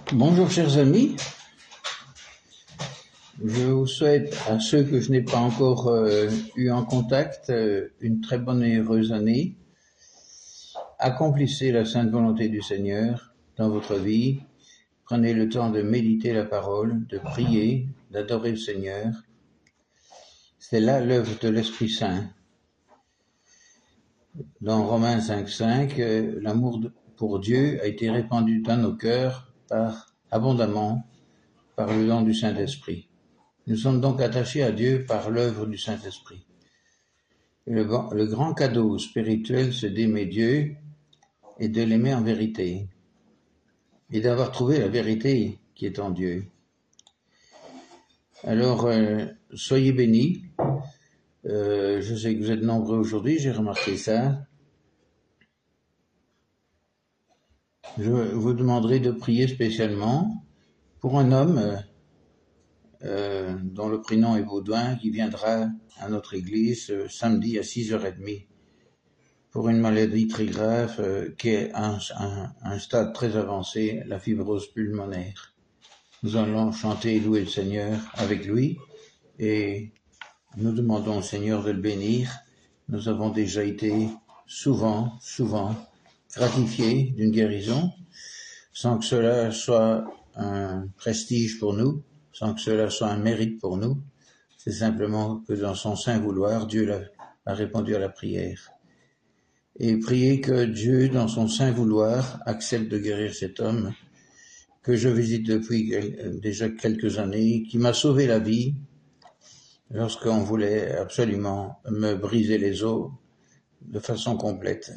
Bonjour chers amis, je vous souhaite à ceux que je n'ai pas encore eu en contact une très bonne et heureuse année. Accomplissez la sainte volonté du Seigneur dans votre vie, prenez le temps de méditer la parole, de prier, d'adorer le Seigneur. C'est là l'œuvre de l'Esprit Saint. Dans Romains 5.5, l'amour pour Dieu a été répandu dans nos cœurs abondamment par le don du Saint-Esprit. Nous sommes donc attachés à Dieu par l'œuvre du Saint-Esprit. Le grand cadeau spirituel, c'est d'aimer Dieu et de l'aimer en vérité, et d'avoir trouvé la vérité qui est en Dieu. Alors, soyez bénis. Je sais que vous êtes nombreux aujourd'hui, j'ai remarqué ça. Je vous demanderai de prier spécialement pour un homme dont le prénom est Baudouin, qui viendra à notre église samedi à 6h30 pour une maladie très grave qui est un stade très avancé, la fibrose pulmonaire. Nous allons chanter et louer le Seigneur avec lui et nous demandons au Seigneur de le bénir. Nous avons déjà été souvent gratifiés d'une guérison, sans que cela soit un prestige pour nous, sans que cela soit un mérite pour nous. C'est simplement que dans son saint vouloir, Dieu a répondu à la prière. Et priez que Dieu, dans son saint vouloir, accepte de guérir cet homme que je visite depuis déjà quelques années, qui m'a sauvé la vie lorsqu'on voulait absolument me briser les os de façon complète.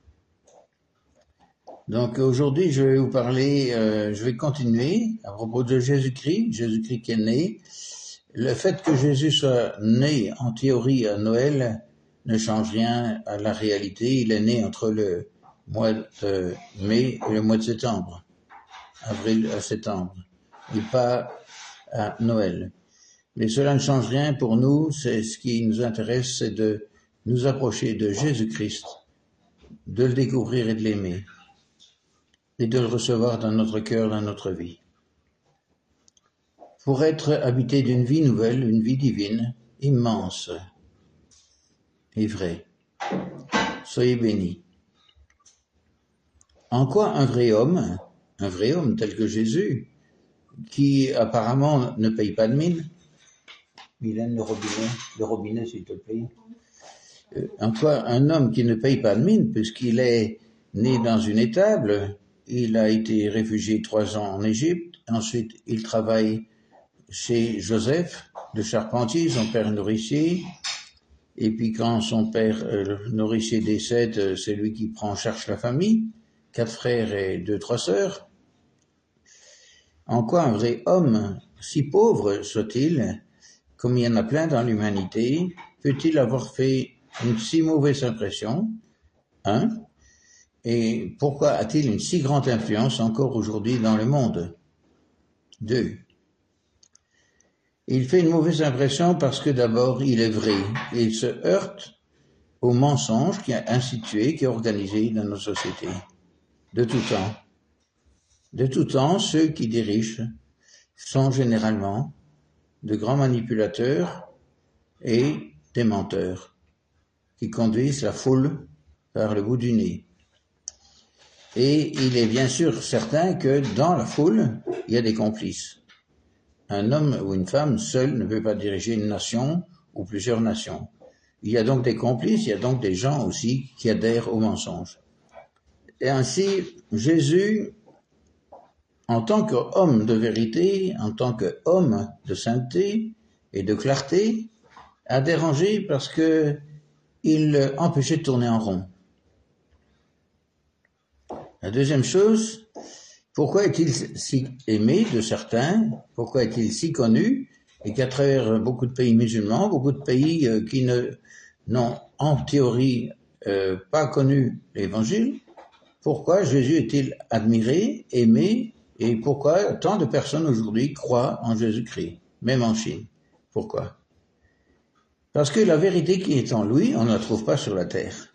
Donc aujourd'hui, je vais vous parler, je vais continuer à propos de Jésus-Christ qui est né. Le fait que Jésus soit né en théorie à Noël ne change rien à la réalité. Il est né entre le mois de mai et le mois de septembre, avril à septembre, et pas à Noël. Mais cela ne change rien pour nous. C'est ce qui nous intéresse, c'est de nous approcher de Jésus-Christ, de le découvrir et de l'aimer, et de le recevoir dans notre cœur, dans notre vie. Pour être habité d'une vie nouvelle, une vie divine, immense et vraie. Soyez bénis. En quoi un vrai homme tel que Jésus, qui apparemment ne paye pas de mine, Mylène, le robinet s'il te plaît. En quoi un homme qui ne paye pas de mine, puisqu'il est né dans une étable, il a été réfugié 3 ans en Égypte, ensuite il travaille chez Joseph, le charpentier, son père nourricier, et puis quand son père nourricier décède, c'est lui qui prend en charge la famille, 4 frères et 2-3 sœurs. En quoi un vrai homme, si pauvre soit-il, comme il y en a plein dans l'humanité, peut-il avoir fait une si mauvaise impression? 1. Et pourquoi a-t-il une si grande influence encore aujourd'hui dans le monde? 2. Il fait une mauvaise impression parce que d'abord il est vrai et il se heurte au mensonge qui est institué, qui est organisé dans nos sociétés. De tout temps. De tout temps, ceux qui dirigent sont généralement de grands manipulateurs et des menteurs qui conduisent la foule par le bout du nez. Et il est bien sûr certain que dans la foule, il y a des complices. Un homme ou une femme seul ne peut pas diriger une nation ou plusieurs nations. Il y a donc des complices, il y a donc des gens aussi qui adhèrent au mensonge. Et ainsi, Jésus, en tant qu'homme de vérité, en tant qu'homme de sainteté et de clarté, a dérangé parce que il empêchait de tourner en rond. La deuxième chose, pourquoi est-il si aimé de certains? Pourquoi est-il si connu? Et qu'à travers beaucoup de pays musulmans, beaucoup de pays qui n'ont en théorie pas connu l'Évangile, pourquoi Jésus est-il admiré, aimé, et pourquoi tant de personnes aujourd'hui croient en Jésus-Christ, même en Chine? Pourquoi? Parce que la vérité qui est en lui, on ne la trouve pas sur la terre.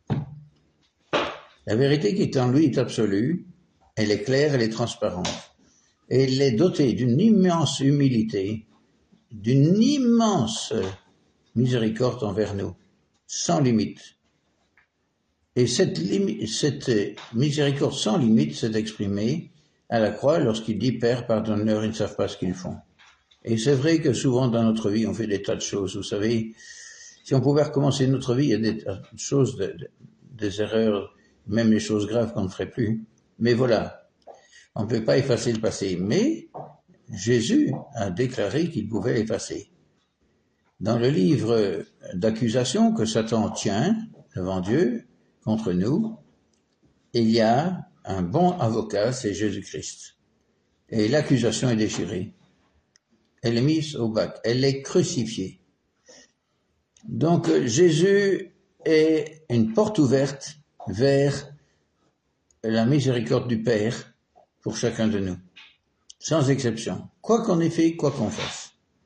La vérité qui est en lui est absolue, elle est claire, elle est transparente. Et il est doté d'une immense humilité, d'une immense miséricorde envers nous, sans limite. Et cette miséricorde sans limite s'est exprimée à la croix lorsqu'il dit « Père, pardonne-leur, ils ne savent pas ce qu'ils font ». Et c'est vrai que souvent dans notre vie, on fait des tas de choses. Vous savez, si on pouvait recommencer notre vie, il y a des tas de choses, des erreurs, même les choses graves qu'on ne ferait plus. Mais voilà, on ne peut pas effacer le passé. Mais Jésus a déclaré qu'il pouvait l'effacer. Dans le livre d'accusation que Satan tient devant Dieu contre nous, il y a un bon avocat, c'est Jésus-Christ. Et l'accusation est déchirée. Elle est mise au bac. Elle est crucifiée. Donc Jésus est une porte ouverte vers la miséricorde du Père pour chacun de nous, sans exception, quoi qu'on ait fait, quoi qu'on fasse.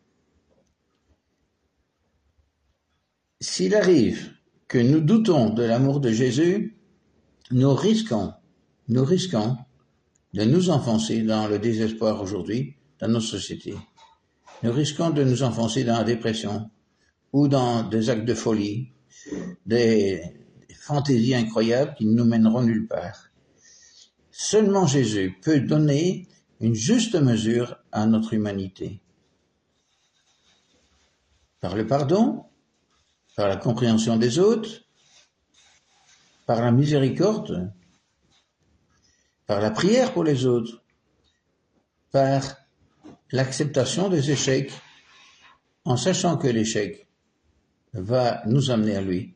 S'il arrive que nous doutons de l'amour de Jésus, nous risquons de nous enfoncer dans le désespoir aujourd'hui, dans nos sociétés. Nous risquons de nous enfoncer dans la dépression ou dans des actes de folie, des fantaisies incroyables qui ne nous mèneront nulle part. Seulement Jésus peut donner une juste mesure à notre humanité. Par le pardon, par la compréhension des autres, par la miséricorde, par la prière pour les autres, par l'acceptation des échecs, en sachant que l'échec va nous amener à lui,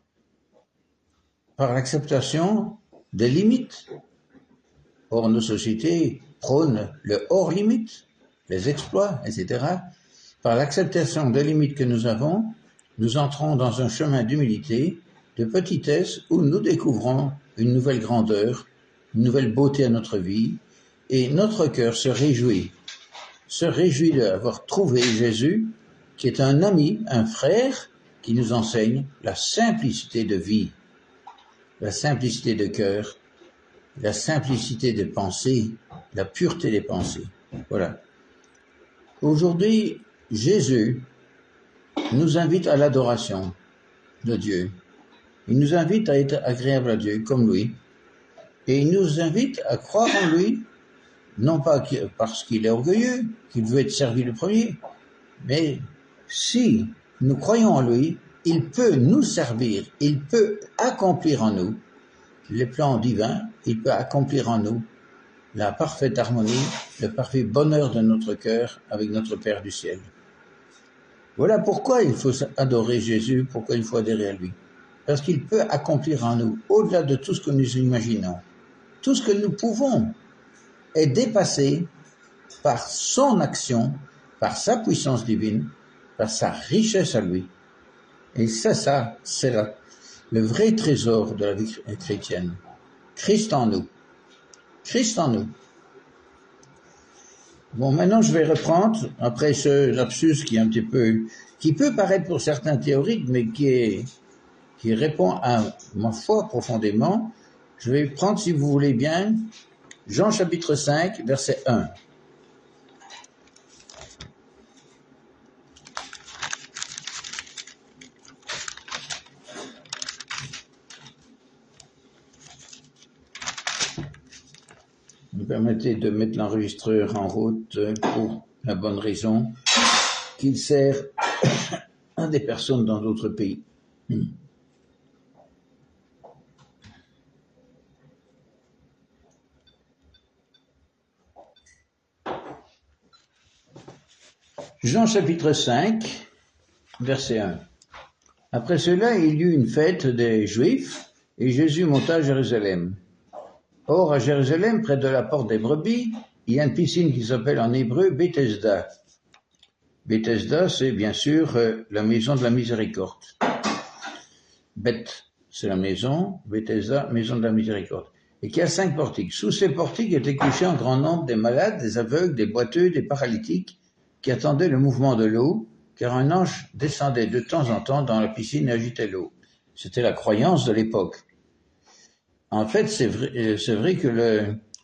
par l'acceptation des limites. Or, nos sociétés prônent le hors-limite, les exploits, etc. Par l'acceptation des limites que nous avons, nous entrons dans un chemin d'humilité, de petitesse, où nous découvrons une nouvelle grandeur, une nouvelle beauté à notre vie, et notre cœur se réjouit d'avoir trouvé Jésus, qui est un ami, un frère, qui nous enseigne la simplicité de vie, la simplicité de cœur, la simplicité des pensées, la pureté des pensées. Voilà. Aujourd'hui, Jésus nous invite à l'adoration de Dieu. Il nous invite à être agréable à Dieu, comme lui. Et il nous invite à croire en lui, non pas parce qu'il est orgueilleux, qu'il veut être servi le premier, mais si nous croyons en lui, il peut nous servir, il peut accomplir en nous les plans divins, il peut accomplir en nous la parfaite harmonie, le parfait bonheur de notre cœur avec notre Père du ciel. Voilà pourquoi il faut adorer Jésus, pourquoi il faut adhérer à lui. Parce qu'il peut accomplir en nous, au-delà de tout ce que nous imaginons, tout ce que nous pouvons est dépassé par son action, par sa puissance divine, par sa richesse à lui. Et ça, c'est le vrai trésor de la vie chrétienne. Christ en nous. Christ en nous. Bon, maintenant je vais reprendre, après ce lapsus qui est un petit peu, qui peut paraître pour certains théorique, mais qui répond à ma foi profondément. Je vais prendre, si vous voulez bien, Jean chapitre 5, verset 1. Vous permettez de mettre l'enregistreur en route pour la bonne raison qu'il sert à des personnes dans d'autres pays. Jean chapitre 5, verset 1. Après cela, il y eut une fête des Juifs, et Jésus monta à Jérusalem. Or, à Jérusalem, près de la porte des brebis, il y a une piscine qui s'appelle en hébreu Bethesda. Bethesda, c'est bien sûr la maison de la miséricorde. Beth, c'est la maison, Bethesda, maison de la miséricorde. Et qui a 5 portiques. Sous ces portiques étaient couchés en grand nombre des malades, des aveugles, des boiteux, des paralytiques, qui attendaient le mouvement de l'eau, car un ange descendait de temps en temps dans la piscine et agitait l'eau. C'était la croyance de l'époque. En fait, c'est vrai que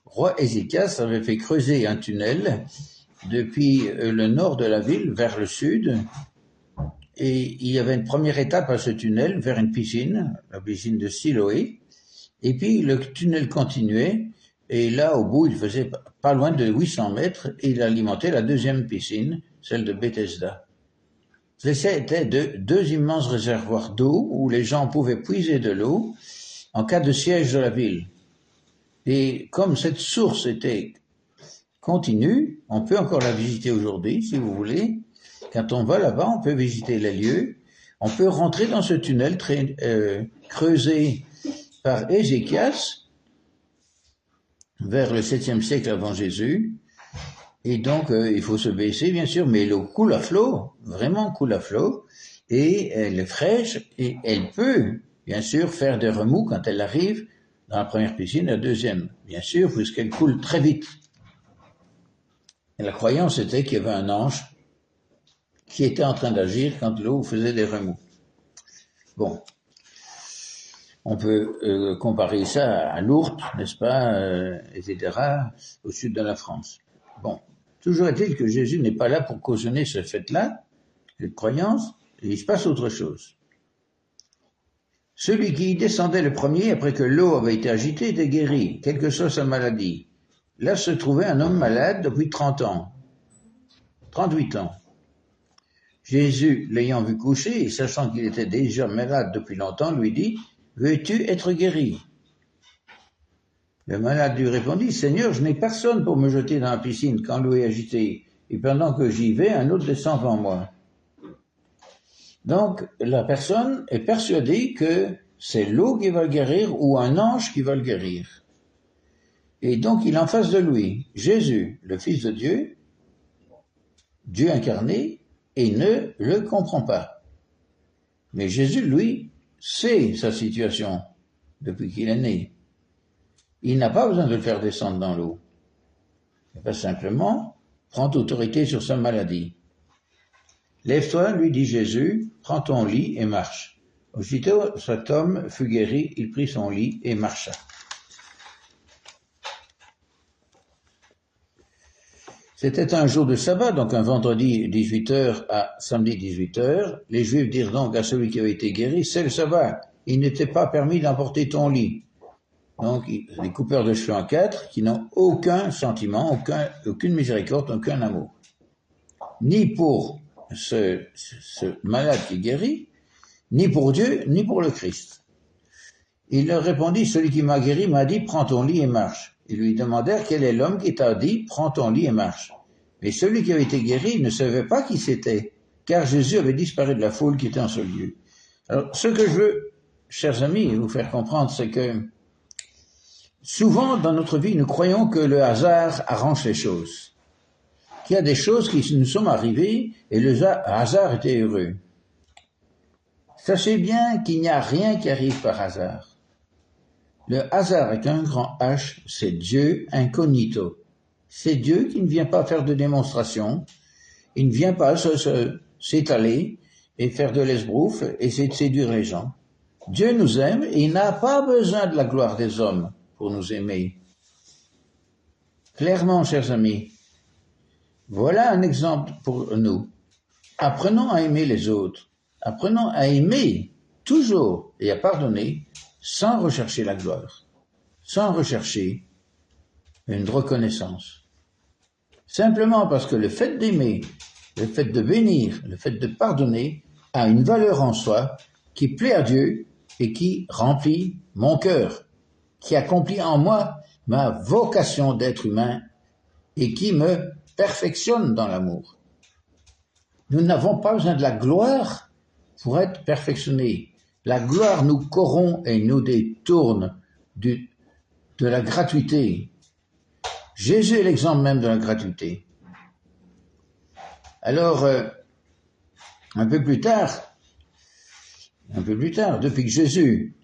roi Ézéchias avait fait creuser un tunnel depuis le nord de la ville vers le sud, et il y avait une première étape à ce tunnel vers une piscine, la piscine de Siloé, et puis le tunnel continuait, et là au bout il faisait pas loin de 800 mètres, et il alimentait la deuxième piscine, celle de Bethesda. C'était deux immenses réservoirs d'eau où les gens pouvaient puiser de l'eau en cas de siège de la ville. Et comme cette source était continue, on peut encore la visiter aujourd'hui, si vous voulez. Quand on va là-bas, on peut visiter les lieux. On peut rentrer dans ce tunnel creusé par Ézéchias vers le 7e siècle avant Jésus. Et donc, il faut se baisser, bien sûr, mais l'eau coule à flot, vraiment coule à flot, et elle est fraîche, et elle peut, bien sûr, faire des remous quand elle arrive dans la première piscine, la deuxième, bien sûr, puisqu'elle coule très vite. Et la croyance était qu'il y avait un ange qui était en train d'agir quand l'eau faisait des remous. Bon, on peut comparer ça à Lourdes, n'est-ce pas, etc., au sud de la France. Bon, toujours est-il que Jésus n'est pas là pour cautionner ce fait-là, cette croyance, et il se passe autre chose. Celui qui y descendait le premier, après que l'eau avait été agitée, était guéri, quelle que soit sa maladie. Là se trouvait un homme malade depuis 38 ans. Jésus, l'ayant vu coucher, et sachant qu'il était déjà malade depuis longtemps, lui dit, « Veux-tu être guéri ?» Le malade lui répondit, « Seigneur, je n'ai personne pour me jeter dans la piscine quand l'eau est agitée, et pendant que j'y vais, un autre descend avant moi. » Donc, la personne est persuadée que c'est l'eau qui va le guérir ou un ange qui va le guérir. Et donc, il est en face de lui, Jésus, le Fils de Dieu, Dieu incarné, et ne le comprend pas. Mais Jésus, lui, sait sa situation depuis qu'il est né. Il n'a pas besoin de le faire descendre dans l'eau. Il va simplement prendre autorité sur sa maladie. Lève-toi, lui dit Jésus, prends ton lit et marche. Aussitôt, cet homme fut guéri, il prit son lit et marcha. C'était un jour de sabbat, donc un vendredi 18h à samedi 18h. Les Juifs dirent donc à celui qui avait été guéri, c'est le sabbat, il n'était pas permis d'emporter ton lit. Donc, les coupeurs de cheveux en quatre, qui n'ont aucun sentiment, aucune miséricorde, aucun amour. Ni pour ce malade qui guérit, ni pour Dieu, ni pour le Christ. Il leur répondit, celui qui m'a guéri m'a dit, prends ton lit et marche. Ils lui demandèrent, quel est l'homme qui t'a dit, prends ton lit et marche. Mais celui qui avait été guéri ne savait pas qui c'était, car Jésus avait disparu de la foule qui était en ce lieu. Alors, ce que je veux, chers amis, vous faire comprendre, c'est que souvent, dans notre vie, nous croyons que le hasard arrange les choses. Qu'il y a des choses qui nous sont arrivées et le hasard était heureux. Sachez bien qu'il n'y a rien qui arrive par hasard. Le hasard avec un grand H, c'est Dieu incognito. C'est Dieu qui ne vient pas faire de démonstration. Il ne vient pas s'étaler et faire de l'esbrouf et essayer de séduire les gens. Dieu nous aime et il n'a pas besoin de la gloire des hommes pour nous aimer. Clairement, chers amis, voilà un exemple pour nous. Apprenons à aimer les autres. Apprenons à aimer toujours et à pardonner sans rechercher la gloire, sans rechercher une reconnaissance. Simplement parce que le fait d'aimer, le fait de bénir, le fait de pardonner a une valeur en soi qui plaît à Dieu et qui remplit mon cœur, qui accomplit en moi ma vocation d'être humain et qui me perfectionne dans l'amour. Nous n'avons pas besoin de la gloire pour être perfectionnés. La gloire nous corrompt et nous détourne de la gratuité. Jésus est l'exemple même de la gratuité. Alors, un peu plus tard, Jésus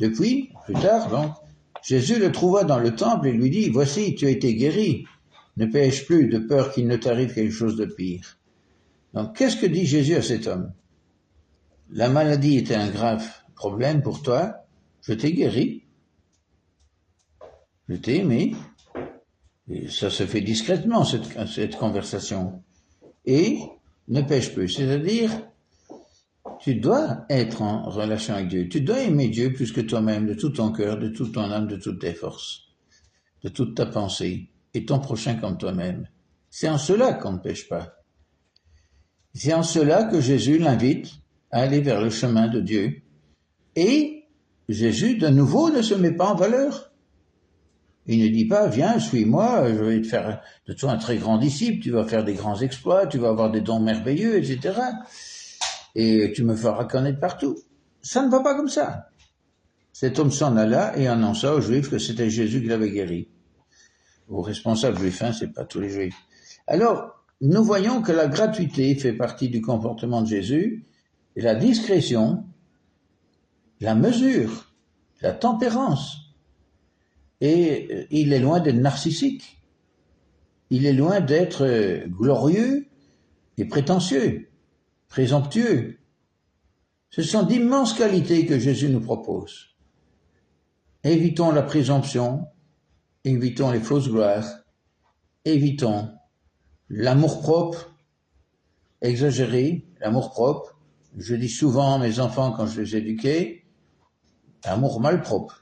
le trouva dans le temple et lui dit, voici, tu as été guéri, ne pêche plus de peur qu'il ne t'arrive quelque chose de pire. Donc, qu'est-ce que dit Jésus à cet homme? La maladie était un grave problème pour toi, je t'ai guéri, je t'ai aimé, Et ça se fait discrètement, cette conversation. Et ne pêche plus. C'est-à-dire, tu dois être en relation avec Dieu. Tu dois aimer Dieu plus que toi-même, de tout ton cœur, de toute ton âme, de toutes tes forces, de toute ta pensée, et ton prochain comme toi-même. C'est en cela qu'on ne pêche pas. C'est en cela que Jésus l'invite à aller vers le chemin de Dieu. Et Jésus, de nouveau, ne se met pas en valeur. Il ne dit pas, viens, suis-moi, je vais te faire de toi un très grand disciple, tu vas faire des grands exploits, tu vas avoir des dons merveilleux, etc. Et tu me feras connaître partout. Ça ne va pas comme ça. Cet homme s'en alla et annonça aux Juifs que c'était Jésus qui l'avait guéri. Aux responsables juifs, c'est pas tous les Juifs. Alors, nous voyons que la gratuité fait partie du comportement de Jésus, et la discrétion, la mesure, la tempérance. Et il est loin d'être narcissique. Il est loin d'être glorieux et prétentieux, présomptueux. Ce sont d'immenses qualités que Jésus nous propose. Évitons la présomption, évitons les fausses gloires, évitons l'amour-propre exagéré, l'amour-propre. Je dis souvent à mes enfants quand je les éduquais, amour malpropre.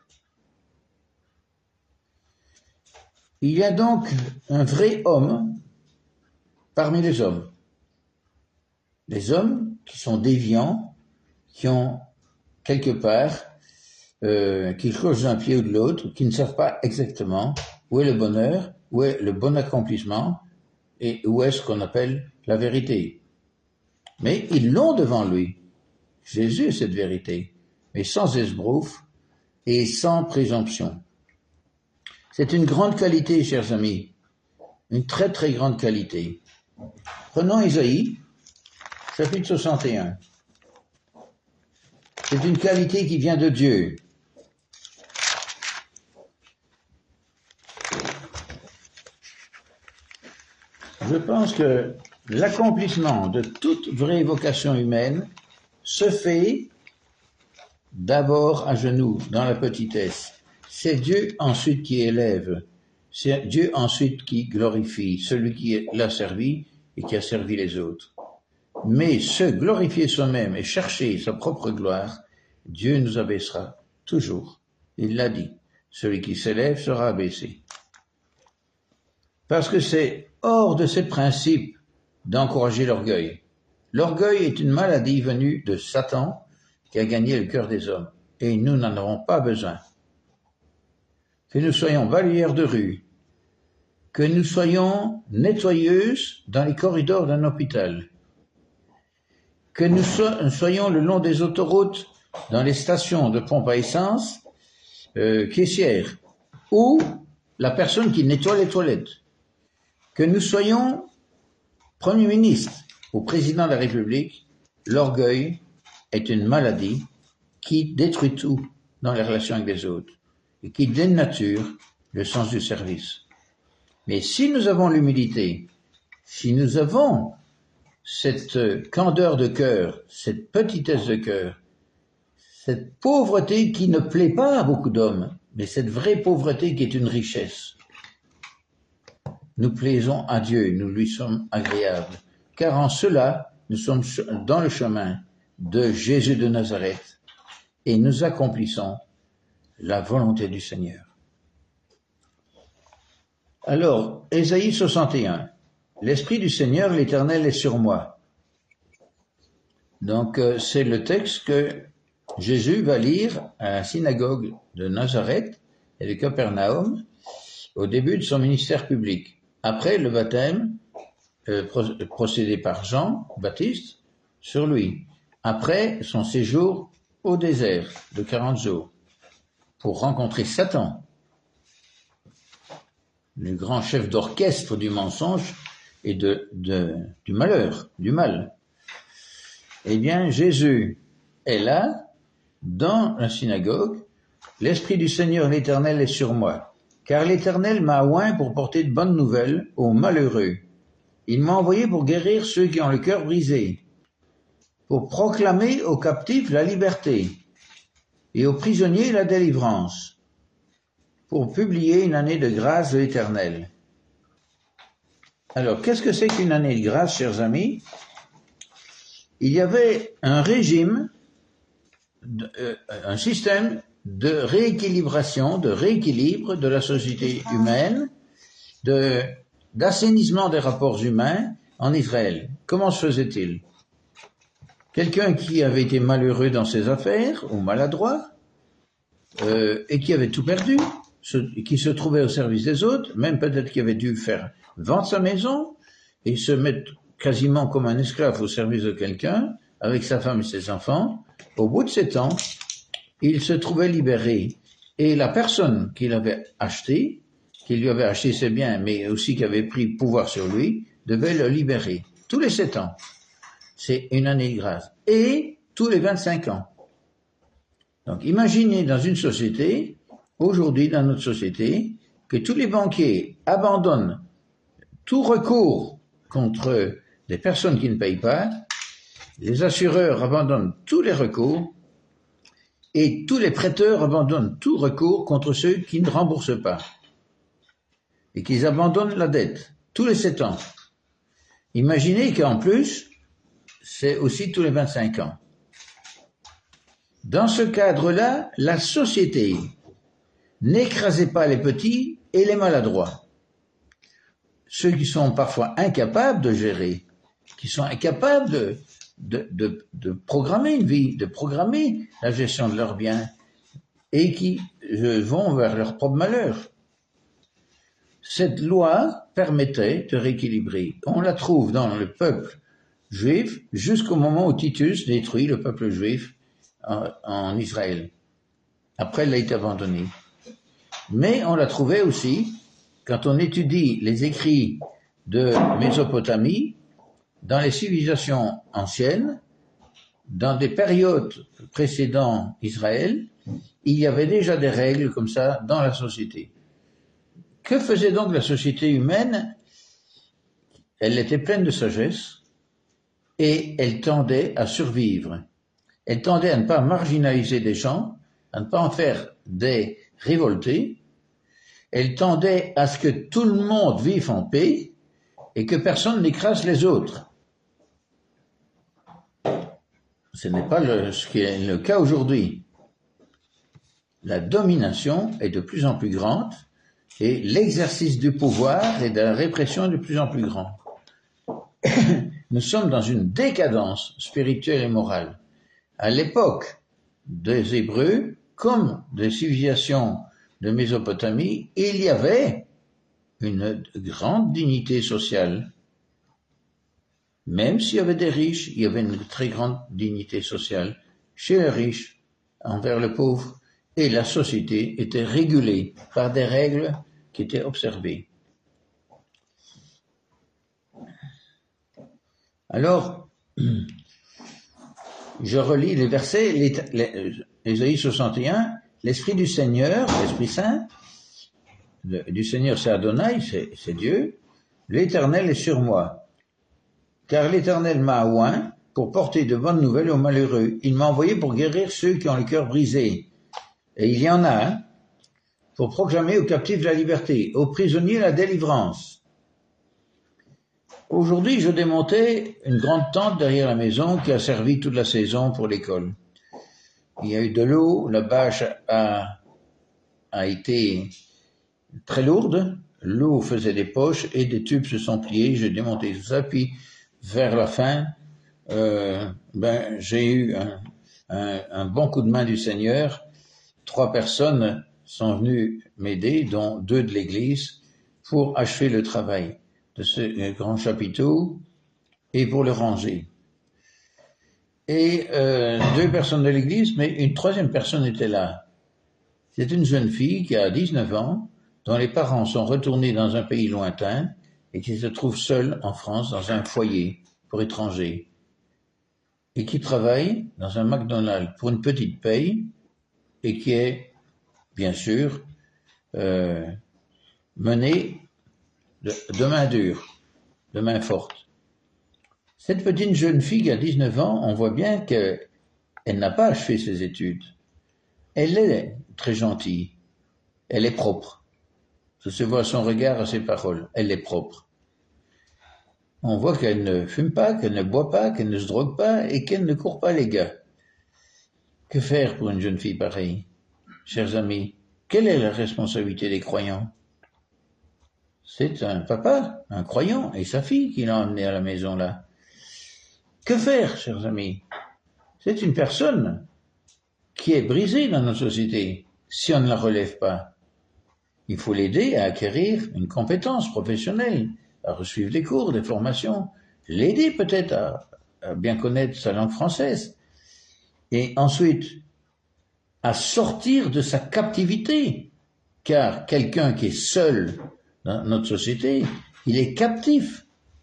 Il y a donc un vrai homme parmi les hommes. Les hommes qui sont déviants, qui ont quelque part, qui clochent d'un pied ou de l'autre, qui ne savent pas exactement où est le bonheur, où est le bon accomplissement et où est ce qu'on appelle la vérité. Mais ils l'ont devant lui. Jésus est cette vérité, mais sans esbrouffe et sans présomption. C'est une grande qualité, chers amis, une très très grande qualité. Prenons Ésaïe, chapitre 61. C'est une qualité qui vient de Dieu. Je pense que l'accomplissement de toute vraie vocation humaine se fait d'abord à genoux, dans la petitesse. C'est Dieu ensuite qui élève, c'est Dieu ensuite qui glorifie, celui qui l'a servi et qui a servi les autres. Mais se glorifier soi-même et chercher sa propre gloire, Dieu nous abaissera toujours. Il l'a dit, celui qui s'élève sera abaissé. Parce que c'est hors de ses principes d'encourager l'orgueil. L'orgueil est une maladie venue de Satan qui a gagné le cœur des hommes, et nous n'en avons pas besoin. Que nous soyons balayeurs de rue, que nous soyons nettoyeuses dans les corridors d'un hôpital, que nous soyons le long des autoroutes, dans les stations de pompe à essence, caissières, ou la personne qui nettoie les toilettes, que nous soyons Premier ministre ou Président de la République, l'orgueil est une maladie qui détruit tout dans les relations avec les autres et qui dénature le sens du service. Mais si nous avons l'humilité, si nous avons cette candeur de cœur, cette petitesse de cœur, cette pauvreté qui ne plaît pas à beaucoup d'hommes, mais cette vraie pauvreté qui est une richesse, nous plaisons à Dieu, nous lui sommes agréables, car en cela, nous sommes dans le chemin de Jésus de Nazareth et nous accomplissons la volonté du Seigneur. Alors, Ésaïe 61, l'Esprit du Seigneur, l'Éternel est sur moi. Donc, c'est le texte que Jésus va lire à la synagogue de Nazareth et de Capernaum au début de son ministère public. Après le baptême procédé par Jean Baptiste sur lui, après son séjour au désert de 40 jours, pour rencontrer Satan, le grand chef d'orchestre du mensonge et du malheur, du mal. Eh bien, Jésus est là, dans la synagogue, l'Esprit du Seigneur l'Éternel est sur moi, car l'Éternel m'a oint pour porter de bonnes nouvelles aux malheureux. Il m'a envoyé pour guérir ceux qui ont le cœur brisé, pour proclamer aux captifs la liberté et aux prisonniers la délivrance, pour publier une année de grâce de l'Éternel Alors, qu'est-ce que c'est qu'une année de grâce, chers amis? Il y avait un régime, un système de rééquilibration, de rééquilibre de la société humaine, d'assainissement des rapports humains en Israël. Comment se faisait-il? Quelqu'un qui avait été malheureux dans ses affaires, ou maladroit, et qui avait tout perdu, qui se trouvait au service des autres, même peut-être qui avait dû faire vendre sa maison et se mettre quasiment comme un esclave au service de quelqu'un, avec sa femme et ses enfants, au bout de 7 ans, il se trouvait libéré. Et la personne qui l'avait acheté, qui lui avait acheté ses biens, mais aussi qui avait pris pouvoir sur lui, devait le libérer. Tous les 7 ans. C'est une année de grâce. Et tous les 25 ans. Donc imaginez dans une société, aujourd'hui dans notre société, que tous les banquiers abandonnent tout recours contre des personnes qui ne payent pas, les assureurs abandonnent tous les recours et tous les prêteurs abandonnent tout recours contre ceux qui ne remboursent pas et qu'ils abandonnent la dette tous les 7 ans. Imaginez qu'en plus, c'est aussi tous les 25 ans. Dans ce cadre-là, la société n'écrasait pas les petits et les maladroits. Ceux qui sont parfois incapables de gérer, qui sont incapables de programmer une vie, de programmer la gestion de leurs biens, et qui vont vers leur propre malheur. Cette loi permettait de rééquilibrer. On la trouve dans le peuple juif jusqu'au moment où Titus détruit le peuple juif en Israël. Après, elle a été abandonnée. Mais on la trouvait aussi quand on étudie les écrits de Mésopotamie, dans les civilisations anciennes, dans des périodes précédant Israël, il y avait déjà des règles comme ça dans la société. Que faisait donc la société humaine? Elle était pleine de sagesse et elle tendait à survivre. Elle tendait à ne pas marginaliser des gens, à ne pas en faire des révoltés. Elle tendait à ce que tout le monde vive en paix et que personne n'écrase les autres. Ce n'est pas ce qui est le cas aujourd'hui. La domination est de plus en plus grande et l'exercice du pouvoir et de la répression est de plus en plus grand. Nous sommes dans une décadence spirituelle et morale. À l'époque des Hébreux, comme des civilisations de Mésopotamie, il y avait une grande dignité sociale. Même s'il y avait des riches, il y avait une très grande dignité sociale chez les riches envers le pauvre, et la société était régulée par des règles qui étaient observées. Alors, je relis les versets, Ésaïe 61, l'Esprit du Seigneur, l'Esprit Saint, du Seigneur c'est Adonai, c'est Dieu, l'Éternel est sur moi. Car l'Éternel m'a oint pour porter de bonnes nouvelles aux malheureux. Il m'a envoyé pour guérir ceux qui ont le cœur brisé. Et il y en a, pour proclamer aux captifs la liberté, aux prisonniers la délivrance. Aujourd'hui, je démontais une grande tente derrière la maison qui a servi toute la saison pour l'école. Il y a eu de l'eau, la bâche a été très lourde, l'eau faisait des poches et des tubes se sont pliés, j'ai démonté tout ça, puis vers la fin, j'ai eu un bon coup de main du Seigneur. 3 personnes sont venues m'aider, dont 2 de l'église, pour achever le travail de ce grand chapiteau et pour le ranger. Et 2 personnes de l'église, mais une 3e personne était là. C'est une jeune fille qui a 19 ans, dont les parents sont retournés dans un pays lointain et qui se trouve seule en France dans un foyer pour étrangers et qui travaille dans un McDonald's pour une petite paye et qui est, bien sûr, menée de main dure, de main forte. Cette petite jeune fille qui a 19 ans, on voit bien qu'elle n'a pas achevé ses études. Elle est très gentille, elle est propre. Ça se voit à son regard, à ses paroles, elle est propre. On voit qu'elle ne fume pas, qu'elle ne boit pas, qu'elle ne se drogue pas et qu'elle ne court pas les gars. Que faire pour une jeune fille pareille? Chers amis, quelle est la responsabilité des croyants? C'est un papa, un croyant, et sa fille qui l'a emmenée à la maison là. Que faire, chers amis? C'est une personne qui est brisée dans notre société si on ne la relève pas. Il faut l'aider à acquérir une compétence professionnelle, à suivre des cours, des formations, l'aider peut-être à bien connaître sa langue française, et ensuite à sortir de sa captivité, car quelqu'un qui est seul dans notre société, il est captif.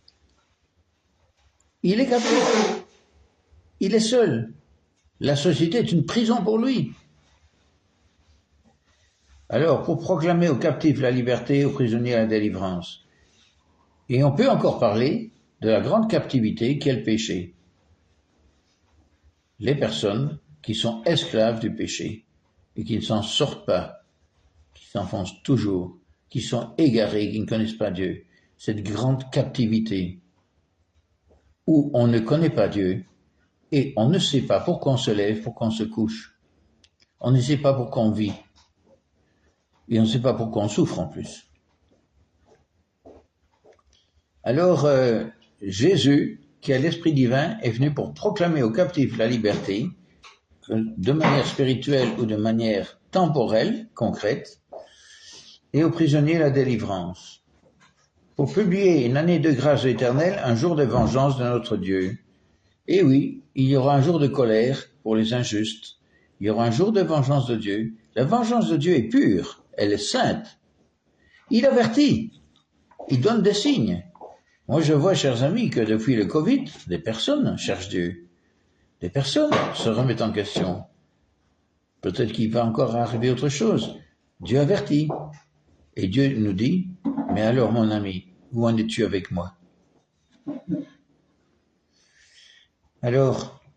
Il est captif. Il est seul. La société est une prison pour lui. Alors, pour proclamer aux captifs la liberté, aux prisonniers la délivrance. Et on peut encore parler de la grande captivité qu'est le péché. Les personnes qui sont esclaves du péché et qui ne s'en sortent pas, qui s'enfoncent toujours, qui sont égarés, qui ne connaissent pas Dieu. Cette grande captivité où on ne connaît pas Dieu et on ne sait pas pourquoi on se lève, pourquoi on se couche. On ne sait pas pourquoi on vit. Et on ne sait pas pourquoi on souffre en plus. Alors, Jésus, qui a l'Esprit divin, est venu pour proclamer aux captifs la liberté, de manière spirituelle ou de manière temporelle, concrète, et aux prisonniers la délivrance, pour publier une année de grâce éternelle, un jour de vengeance de notre Dieu. Et oui, il y aura un jour de colère pour les injustes, il y aura un jour de vengeance de Dieu. La vengeance de Dieu est pure, elle est sainte. Il avertit, il donne des signes. Moi je vois, chers amis, que depuis le Covid, des personnes cherchent Dieu. Des personnes se remettent en question. Peut-être qu'il va encore arriver autre chose. Dieu avertit. Et Dieu nous dit, mais alors mon ami, où en es-tu avec moi? Alors,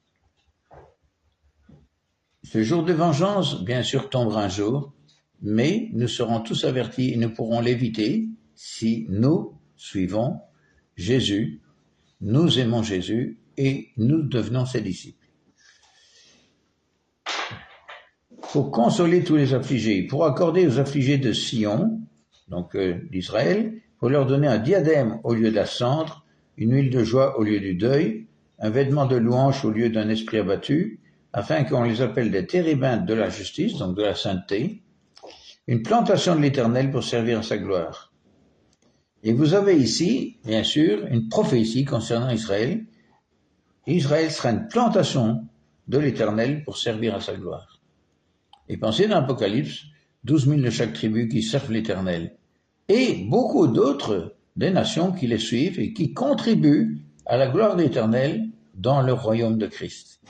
ce jour de vengeance, bien sûr, tombera un jour, mais nous serons tous avertis et nous pourrons l'éviter si nous suivons Jésus, nous aimons Jésus et nous devenons ses disciples. Pour consoler tous les affligés, pour accorder aux affligés de Sion, donc d'Israël, pour leur donner un diadème au lieu de la cendre, une huile de joie au lieu du deuil, un vêtement de louange au lieu d'un esprit abattu, afin qu'on les appelle des térébintes de la justice, donc de la sainteté, une plantation de l'Éternel pour servir à sa gloire. Et vous avez ici, bien sûr, une prophétie concernant Israël. Israël sera une plantation de l'Éternel pour servir à sa gloire. Et pensez dans l'Apocalypse, 12 000 de chaque tribu qui servent l'Éternel. Et beaucoup d'autres des nations qui les suivent et qui contribuent à la gloire de l'Éternel dans le royaume de Christ.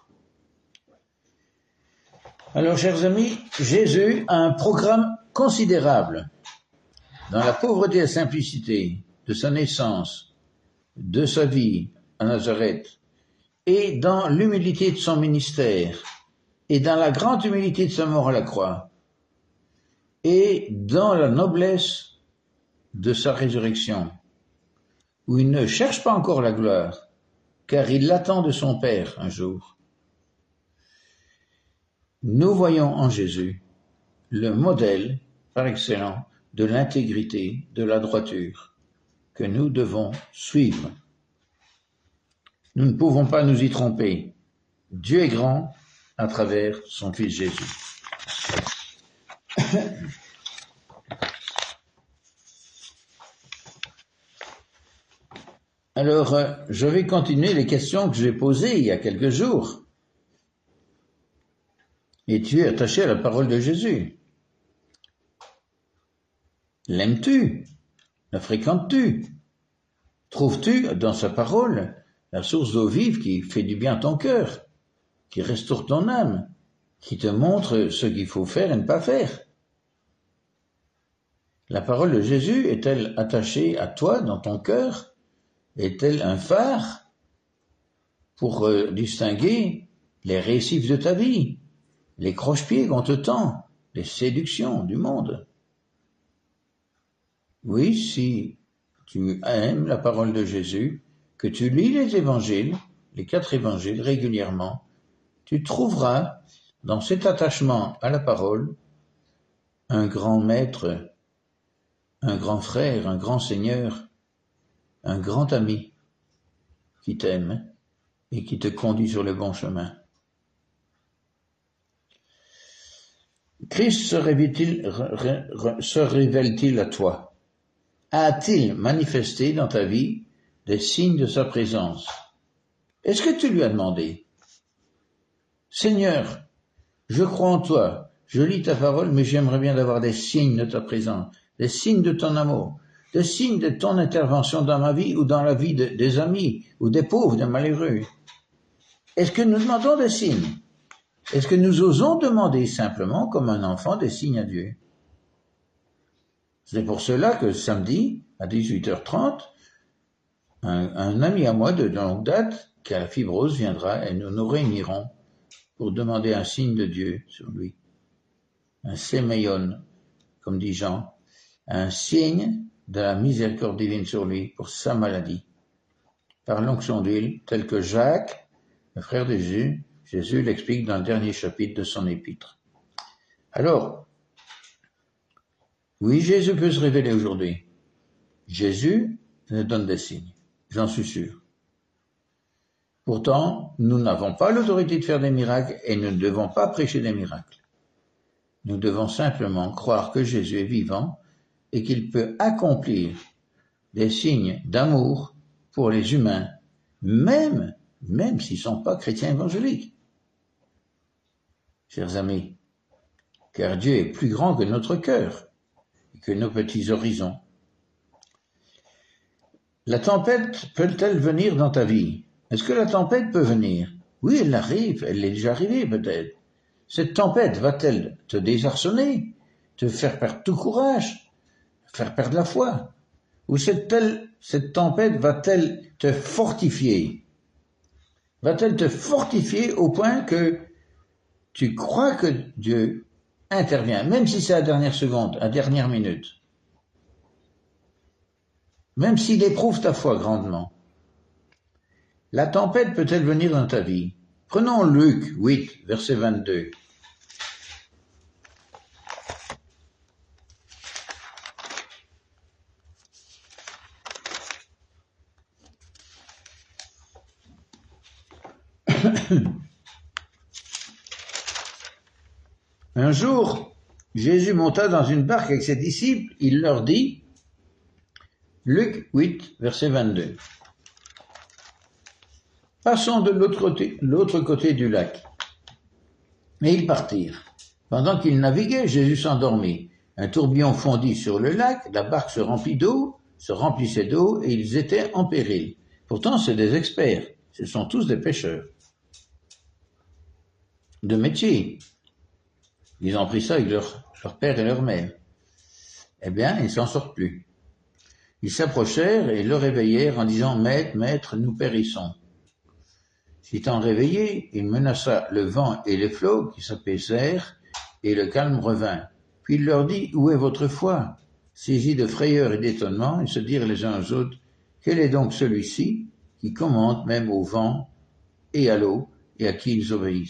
Alors, chers amis, Jésus a un programme considérable dans la pauvreté et la simplicité de sa naissance, de sa vie à Nazareth, et dans l'humilité de son ministère, et dans la grande humilité de sa mort à la croix, et dans la noblesse de sa résurrection, où il ne cherche pas encore la gloire, car il l'attend de son Père un jour. Nous voyons en Jésus le modèle par excellence de l'intégrité, de la droiture, que nous devons suivre. Nous ne pouvons pas nous y tromper. Dieu est grand à travers son Fils Jésus. Alors, je vais continuer les questions que j'ai posées il y a quelques jours. Es-tu attaché à la parole de Jésus? L'aimes-tu? La fréquentes-tu? Trouves-tu dans sa parole la source d'eau vive qui fait du bien à ton cœur, qui restaure ton âme, qui te montre ce qu'il faut faire et ne pas faire? La parole de Jésus est-elle attachée à toi dans ton cœur? Est-elle un phare pour distinguer les récifs de ta vie, les croche-pieds qu'on te tend, les séductions du monde? Oui, si tu aimes la parole de Jésus, que tu lis les évangiles, les 4 évangiles régulièrement, tu trouveras dans cet attachement à la parole un grand maître, un grand frère, un grand Seigneur, un grand ami qui t'aime et qui te conduit sur le bon chemin. Christ se révèle-t-il à toi? A-t-il manifesté dans ta vie des signes de sa présence? Est-ce que tu lui as demandé? Seigneur, je crois en toi, je lis ta parole, mais j'aimerais bien avoir des signes de ta présence, des signes de ton amour, des signes de ton intervention dans ma vie ou dans la vie des amis ou des pauvres, des malheureux. Est-ce que nous demandons des signes? Est-ce que nous osons demander simplement, comme un enfant, des signes à Dieu? C'est pour cela que samedi, à 18h30, un ami à moi de longue date, qui a la fibrose, viendra et nous nous réunirons pour demander un signe de Dieu sur lui. Un séméon, comme dit Jean, un signe de la miséricorde divine sur lui pour sa maladie. Par l'onction d'huile, tel que Jacques, le frère de Jésus l'explique dans le dernier chapitre de son épître. Alors, oui, Jésus peut se révéler aujourd'hui. Jésus nous donne des signes, j'en suis sûr. Pourtant, nous n'avons pas l'autorité de faire des miracles et nous ne devons pas prêcher des miracles. Nous devons simplement croire que Jésus est vivant et qu'il peut accomplir des signes d'amour pour les humains, même s'ils ne sont pas chrétiens évangéliques. Chers amis, car Dieu est plus grand que notre cœur et que nos petits horizons. La tempête peut-elle venir dans ta vie? Est-ce que la tempête peut venir? Oui, elle arrive, elle est déjà arrivée peut-être. Cette tempête va-t-elle te désarçonner, te faire perdre tout courage, faire perdre la foi? Ou cette tempête va-t-elle te fortifier? Va-t-elle te fortifier au point que tu crois que Dieu intervient, même si c'est à la dernière seconde, à la dernière minute? Même s'il éprouve ta foi grandement. La tempête peut-elle venir dans ta vie? Prenons Luc 8, verset 22. Un jour, Jésus monta dans une barque avec ses disciples, il leur dit, Luc 8, verset 22. Passons de l'autre côté du lac. Et ils partirent. Pendant qu'ils naviguaient, Jésus s'endormit. Un tourbillon fondit sur le lac, la barque se remplissait d'eau et ils étaient en péril. Pourtant, c'est des experts. Ce sont tous des pêcheurs. De métier. Ils ont pris ça avec leur père et leur mère. Eh bien, ils s'en sortent plus. Ils s'approchèrent et le réveillèrent en disant « Maître, nous périssons ». S'étant réveillé, il menaça le vent et les flots qui s'apaisèrent et le calme revint. Puis il leur dit « Où est votre foi ?» Saisis de frayeur et d'étonnement, ils se dirent les uns aux autres « Quel est donc celui-ci qui commande même au vent et à l'eau et à qui ils obéissent ?»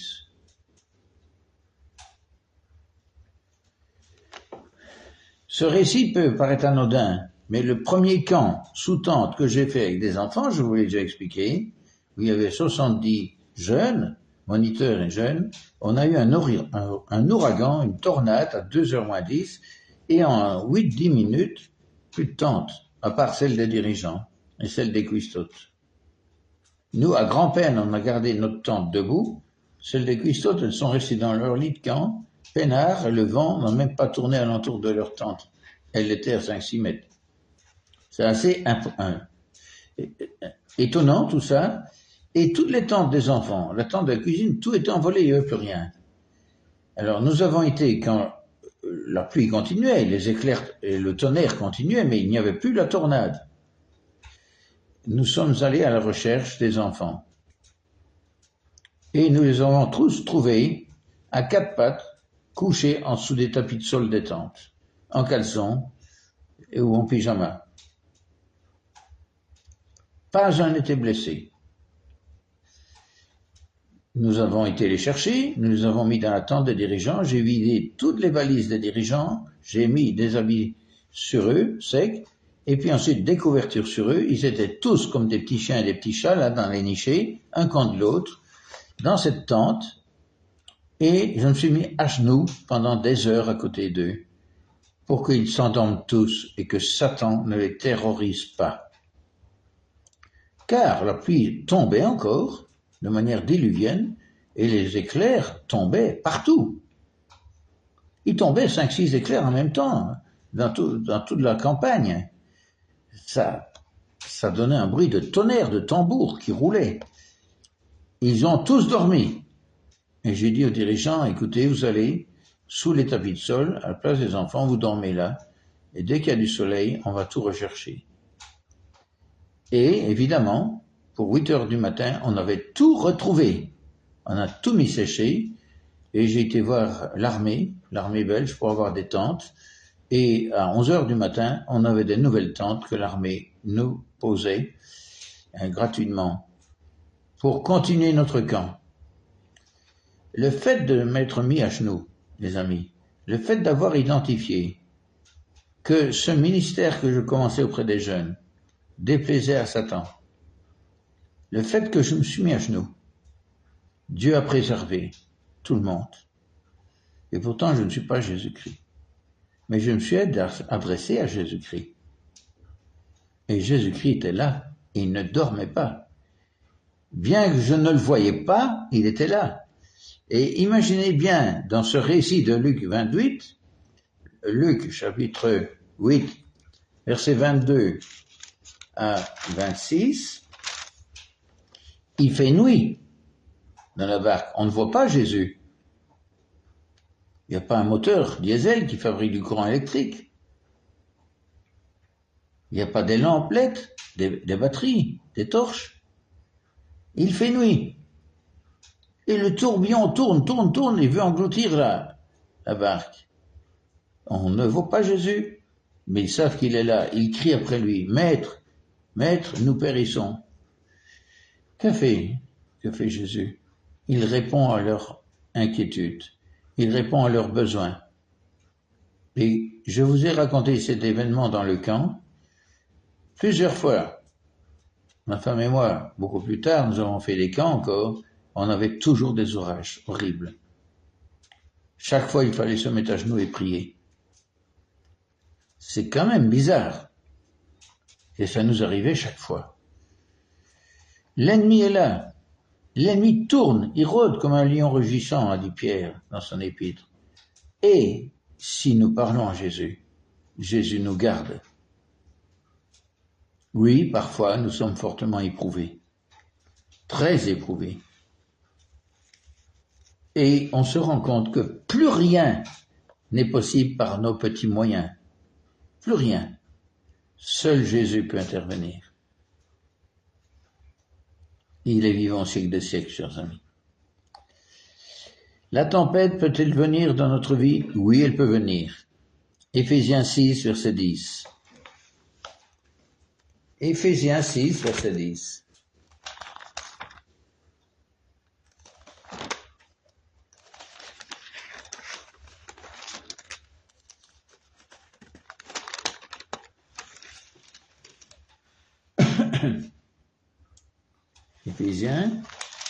Ce récit peut paraître anodin, mais le premier camp sous tente que j'ai fait avec des enfants, je vous l'ai déjà expliqué, où il y avait 70 jeunes, moniteurs et jeunes, on a eu un ouragan, une tornade à 2h moins 10, et en 8-10 minutes, plus de tente, à part celle des dirigeants et celle des cuistotes. Nous, à grand-peine, on a gardé notre tente debout, celles des cuistotes, elles sont restées dans leur lit de camp, peinard, le vent n'a même pas tourné alentour de leur tente. Elle était à 5-6 mètres. C'est assez étonnant tout ça. Et toutes les tentes des enfants, la tente de la cuisine, tout était envolé, il n'y avait plus rien. Alors nous avons été, quand la pluie continuait, les éclairs et le tonnerre continuaient, mais il n'y avait plus la tornade. Nous sommes allés à la recherche des enfants. Et nous les avons tous trouvés à 4 pattes, couchés en dessous des tapis de sol des tentes, en caleçon ou en pyjama. Pas un n'était blessé. Nous avons été les chercher, nous les avons mis dans la tente des dirigeants, j'ai vidé toutes les valises des dirigeants, j'ai mis des habits sur eux, secs, et puis ensuite des couvertures sur eux. Ils étaient tous comme des petits chiens et des petits chats, là, dans les nichés, un contre l'autre, dans cette tente, et je me suis mis à genoux pendant des heures à côté d'eux, pour qu'ils s'endorment tous et que Satan ne les terrorise pas. Car la pluie tombait encore, de manière diluvienne, et les éclairs tombaient partout. Il tombait 5-6 éclairs en même temps, dans toute la campagne. Ça donnait un bruit de tonnerre, de tambour qui roulait. Ils ont tous dormi. Et j'ai dit aux dirigeants, écoutez, vous allez sous les tapis de sol, à la place des enfants, vous dormez là, et dès qu'il y a du soleil, on va tout rechercher. Et évidemment, pour 8 heures du matin, on avait tout retrouvé. On a tout mis sécher, et j'ai été voir l'armée belge, pour avoir des tentes, et à 11 heures du matin, on avait des nouvelles tentes que l'armée nous posait gratuitement pour continuer notre camp. Le fait de m'être mis à genoux, les amis, le fait d'avoir identifié que ce ministère que je commençais auprès des jeunes déplaisait à Satan, le fait que je me suis mis à genoux, Dieu a préservé tout le monde. Et pourtant, je ne suis pas Jésus-Christ. Mais je me suis adressé à Jésus-Christ. Et Jésus-Christ était là. Il ne dormait pas. Bien que je ne le voyais pas, il était là. Et imaginez bien, dans ce récit de Luc 28, Luc chapitre 8, versets 22 à 26, il fait nuit dans la barque. On ne voit pas Jésus. Il n'y a pas un moteur diesel qui fabrique du courant électrique. Il n'y a pas des lampes LED, des batteries, des torches. Il fait nuit. Et le tourbillon tourne, il veut engloutir la barque. On ne voit pas Jésus, mais ils savent qu'il est là. Ils crient après lui, Maître, Maître, nous périssons. Que fait Jésus? Il répond à leur inquiétude. Il répond à leurs besoins. Et je vous ai raconté cet événement dans le camp plusieurs fois. Ma femme et moi, beaucoup plus tard, nous avons fait des camps encore. On avait toujours des orages horribles. Chaque fois, il fallait se mettre à genoux et prier. C'est quand même bizarre. Et ça nous arrivait chaque fois. L'ennemi est là. L'ennemi tourne, il rôde comme un lion rugissant, a dit Pierre dans son épître. Et si nous parlons à Jésus, Jésus nous garde. Oui, parfois, nous sommes fortement éprouvés. Très éprouvés. Et on se rend compte que plus rien n'est possible par nos petits moyens. Plus rien. Seul Jésus peut intervenir. Il est vivant au siècle des siècles, chers amis. La tempête peut-elle venir dans notre vie? Oui, elle peut venir. Éphésiens 6, verset 10. Éphésiens 6, verset 10. Éphésiens,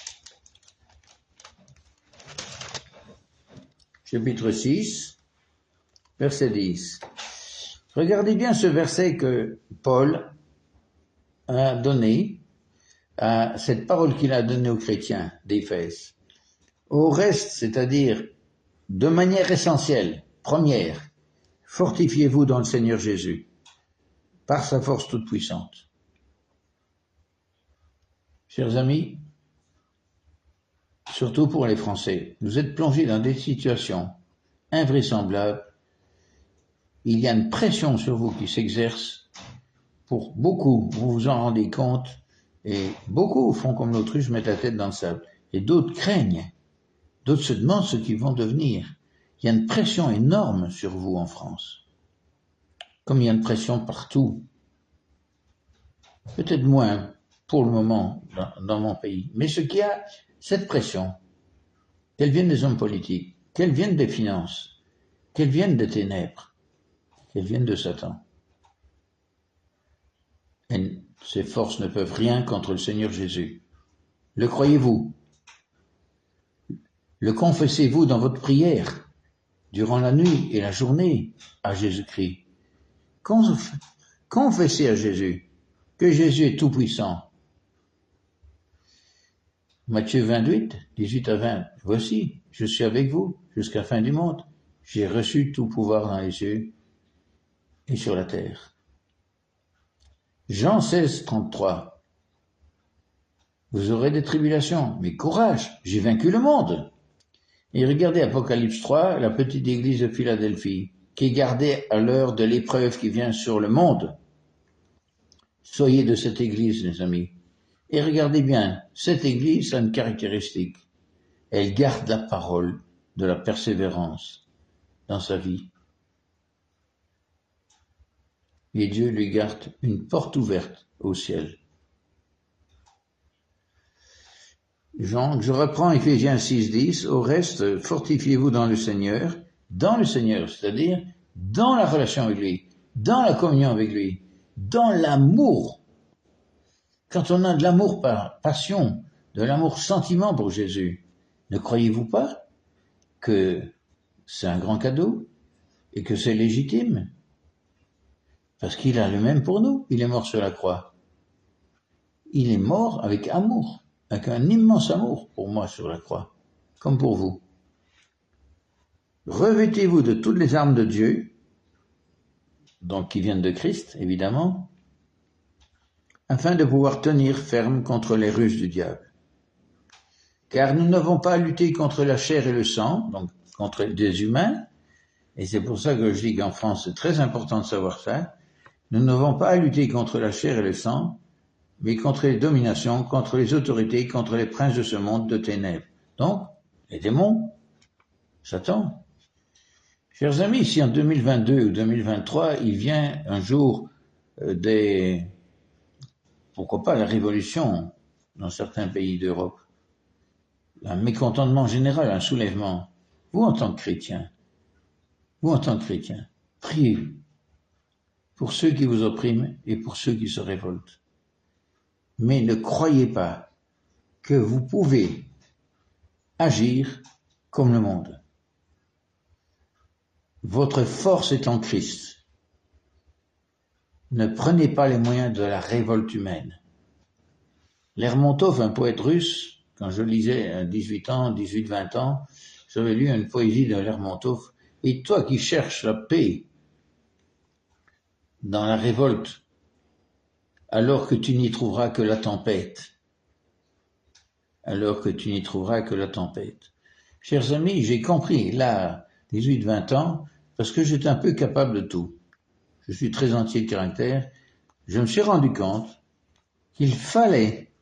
chapitre 6, verset 10. Regardez bien ce verset que Paul a donné, à cette parole qu'il a donnée aux chrétiens d'Éphèse. Au reste, c'est-à-dire de manière essentielle, première, fortifiez-vous dans le Seigneur Jésus, par sa force toute puissante. Chers amis, surtout pour les Français, vous êtes plongés dans des situations invraisemblables. Il y a une pression sur vous qui s'exerce. Pour beaucoup, vous vous en rendez compte, et beaucoup font comme l'autruche, mettent la tête dans le sable. Et d'autres craignent, d'autres se demandent ce qu'ils vont devenir. Il y a une pression énorme sur vous en France, comme il y a une pression partout. Peut-être moins pour le moment dans mon pays. Mais ce qui a cette pression, qu'elle vienne des hommes politiques, qu'elle vienne des finances, qu'elle vienne des ténèbres, qu'elle vienne de Satan. Et ces forces ne peuvent rien contre le Seigneur Jésus. Le croyez-vous? Le confessez-vous dans votre prière, durant la nuit et la journée, à Jésus-Christ? Confessez à Jésus que Jésus est tout-puissant. Matthieu 28, 18 à 20. Voici, je suis avec vous jusqu'à la fin du monde. J'ai reçu tout pouvoir dans les cieux et sur la terre. Jean 16, 33. Vous aurez des tribulations, mais courage, j'ai vaincu le monde. Et regardez Apocalypse 3, la petite église de Philadelphie, qui est gardée à l'heure de l'épreuve qui vient sur le monde. Soyez de cette église, les amis. Et regardez bien, cette église a une caractéristique. Elle garde la parole de la persévérance dans sa vie. Et Dieu lui garde une porte ouverte au ciel. Je reprends Éphésiens 6:10. Au reste, fortifiez-vous dans le Seigneur, c'est-à-dire dans la relation avec lui, dans la communion avec lui, dans l'amour. Quand on a de l'amour par passion, de l'amour sentiment pour Jésus, ne croyez-vous pas que c'est un grand cadeau et que c'est légitime? Parce qu'il a le même pour nous, il est mort sur la croix. Il est mort avec amour, avec un immense amour pour moi sur la croix, comme pour vous. Revêtez-vous de toutes les armes de Dieu, donc qui viennent de Christ, évidemment, afin de pouvoir tenir ferme contre les ruses du diable. Car nous n'avons pas à lutter contre la chair et le sang, donc contre des humains, et c'est pour ça que je dis qu'en France c'est très important de savoir ça, nous n'avons pas à lutter contre la chair et le sang, mais contre les dominations, contre les autorités, contre les princes de ce monde de ténèbres. Donc, les démons, Satan. Chers amis, si en 2022 ou 2023, il vient un jour pourquoi pas la révolution dans certains pays d'Europe, un mécontentement général, un soulèvement, vous en tant que chrétien, priez pour ceux qui vous oppriment et pour ceux qui se révoltent. Mais ne croyez pas que vous pouvez agir comme le monde. Votre force est en Christ. Ne prenez pas les moyens de la révolte humaine. Lermontov, un poète russe, quand je lisais à 18-20 ans, j'avais lu une poésie de Lermontov. Et toi qui cherches la paix dans la révolte, alors que tu n'y trouveras que la tempête. Chers amis, j'ai compris, là, 18-20 ans, parce que j'étais un peu capable de tout. Je suis très entier de caractère. Je me suis rendu compte qu'il fallait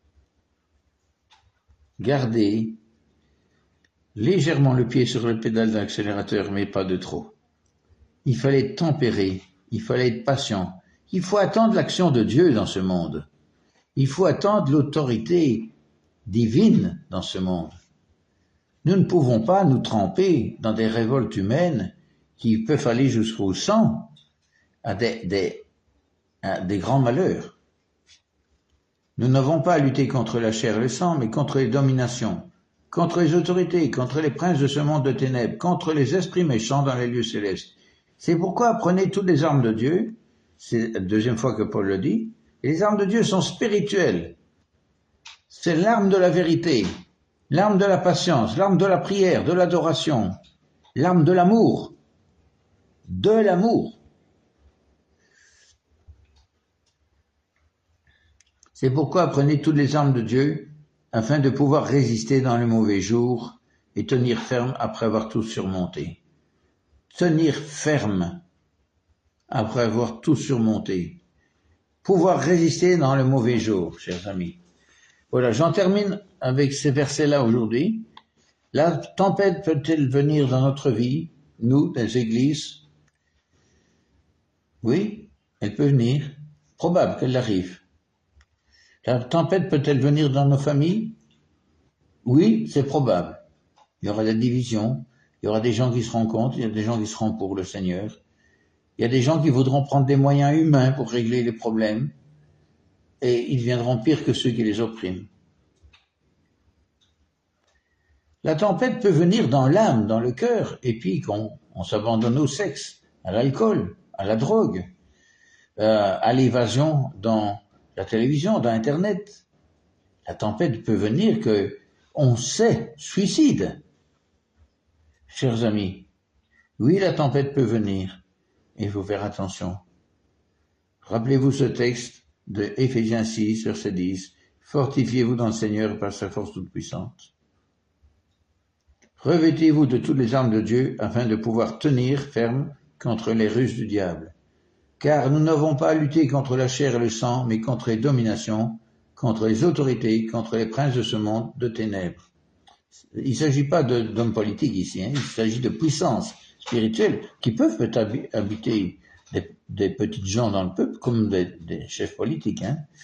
garder légèrement le pied sur le pédale d'accélérateur, mais pas de trop. Il fallait être tempéré, il fallait être patient. Il faut attendre l'action de Dieu dans ce monde. Il faut attendre l'autorité divine dans ce monde. Nous ne pouvons pas nous tremper dans des révoltes humaines qui peuvent aller jusqu'au sang, à des grands malheurs. Nous n'avons pas à lutter contre la chair et le sang, mais contre les dominations, contre les autorités, contre les princes de ce monde de ténèbres, contre les esprits méchants dans les lieux célestes. C'est pourquoi prenez toutes les armes de Dieu, c'est la deuxième fois que Paul le dit, et les armes de Dieu sont spirituelles. C'est l'arme de la vérité, l'arme de la patience, l'arme de la prière, de l'adoration, l'arme de l'amour. De l'amour. C'est pourquoi prenez toutes les armes de Dieu, afin de pouvoir résister dans les mauvais jours et tenir ferme après avoir tout surmonté. Tenir ferme après avoir tout surmonté. Pouvoir résister dans le mauvais jour, chers amis. Voilà, j'en termine avec ces versets-là aujourd'hui. La tempête peut-elle venir dans notre vie, nous, des églises? Oui, elle peut venir. Probable qu'elle arrive. La tempête peut-elle venir dans nos familles? Oui, c'est probable. Il y aura des divisions, il y aura des gens qui se rendent compte, il y a des gens qui seront pour le Seigneur. Il y a des gens qui voudront prendre des moyens humains pour régler les problèmes, et ils deviendront pires que ceux qui les oppriment. La tempête peut venir dans l'âme, dans le cœur, et puis qu'on s'abandonne au sexe, à l'alcool, à la drogue, à l'évasion dans la télévision, dans Internet. La tempête peut venir que on sait suicide. Chers amis, oui, la tempête peut venir, et il faut faire attention. Rappelez-vous ce texte de Éphésiens 6, verset 10. Fortifiez-vous dans le Seigneur par sa force toute puissante. Revêtez-vous de toutes les armes de Dieu afin de pouvoir tenir ferme contre les ruses du diable. Car nous n'avons pas à lutter contre la chair et le sang, mais contre les dominations, contre les autorités, contre les princes de ce monde de ténèbres. Il ne s'agit pas d'hommes politiques ici, il s'agit de puissances spirituelles qui peuvent habiter des petites gens dans le peuple comme des chefs politiques.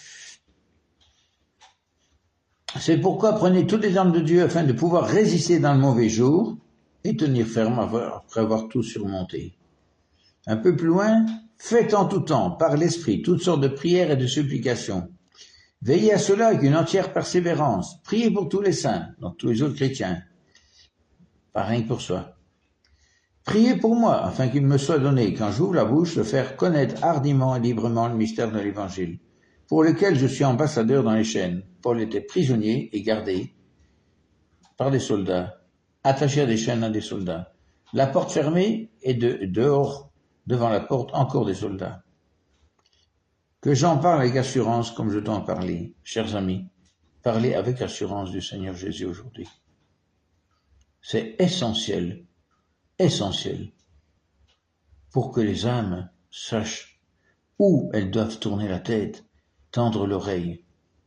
C'est pourquoi prenez toutes les armes de Dieu afin de pouvoir résister dans le mauvais jour et tenir ferme après avoir tout surmonté. Un peu plus loin, faites en tout temps, par l'Esprit, toutes sortes de prières et de supplications. Veillez à cela avec une entière persévérance. Priez pour tous les saints, donc tous les autres chrétiens. Pas rien que pour soi. Priez pour moi, afin qu'il me soit donné, quand j'ouvre la bouche, de faire connaître hardiment et librement le mystère de l'Évangile, pour lequel je suis ambassadeur dans les chaînes. Paul était prisonnier et gardé par des soldats, attaché à des chaînes à des soldats. La porte fermée et dehors, devant la porte, encore des soldats. Que j'en parle avec assurance comme je dois en parler. Chers amis, parlez avec assurance du Seigneur Jésus aujourd'hui. C'est essentiel pour que les âmes sachent où elles doivent tourner la tête, tendre l'oreille.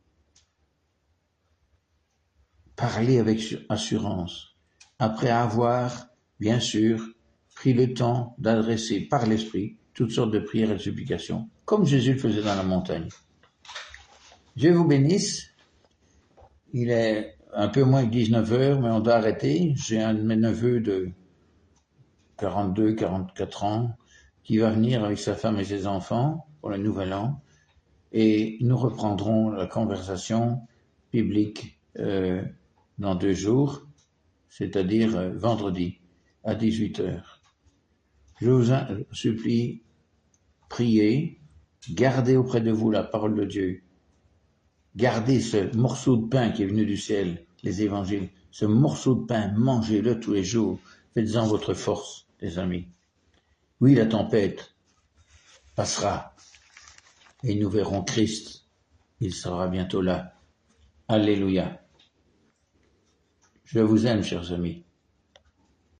Parler avec assurance, après avoir, bien sûr, pris le temps d'adresser par l'Esprit toutes sortes de prières et de supplications, comme Jésus le faisait dans la montagne. Dieu vous bénisse. Il est un peu moins que 19 heures, mais on doit arrêter. J'ai un de mes neveux de 42, 44 ans qui va venir avec sa femme et ses enfants pour le Nouvel An, et nous reprendrons la conversation biblique dans 2 jours, c'est-à-dire vendredi à 18 heures. Je vous supplie, priez, gardez auprès de vous la parole de Dieu, gardez ce morceau de pain qui est venu du ciel, les évangiles, ce morceau de pain, mangez-le tous les jours, faites-en votre force, les amis. Oui, la tempête passera et nous verrons Christ, il sera bientôt là. Alléluia. Je vous aime, chers amis.